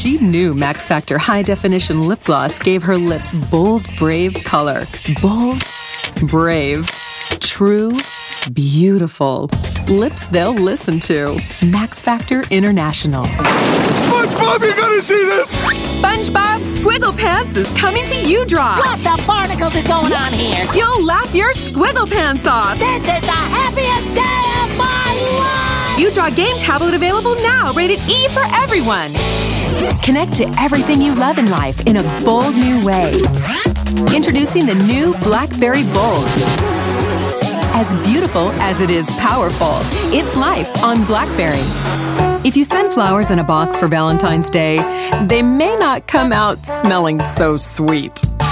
She knew Max Factor High Definition Lip Gloss gave her lips bold, brave color. Bold, brave, true, beautiful. Lips they'll listen to. Max Factor International. SpongeBob, you gotta see this! SpongeBob Squiggle Pants is coming to U-Drop. What the barnacles is going on here? You'll laugh your Squiggle Pants off. This is the happiest day of my life! U-Draw Game Tablet available now, rated E for everyone. Connect to everything you love in life in a bold new way. Introducing the new BlackBerry Bold. As beautiful as it is powerful, it's life on BlackBerry. If you send flowers in a box for Valentine's Day, they may not come out smelling so sweet.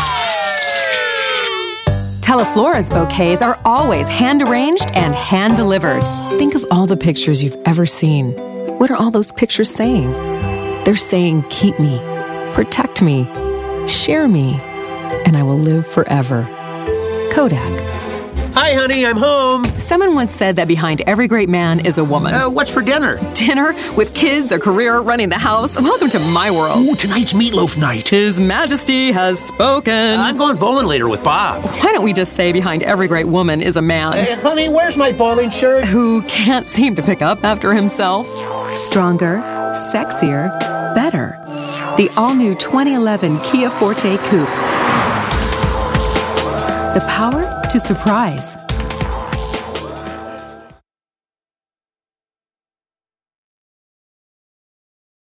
Teleflora's bouquets are always hand-arranged and hand-delivered. Think of all the pictures you've ever seen. What are all those pictures saying? They're saying, keep me, protect me, share me, and I will live forever. Kodak. Hi, honey, I'm home. Someone once said that behind every great man is a woman. What's for dinner? Dinner? With kids, a career, running the house? Welcome to my world. Ooh, tonight's meatloaf night. His Majesty has spoken. I'm going bowling later with Bob. Why don't we just say behind every great woman is a man? Hey, honey, where's my bowling shirt? Who can't seem to pick up after himself? Stronger, sexier, better. The all-new 2011 Kia Forte Coupe. The power to surprise.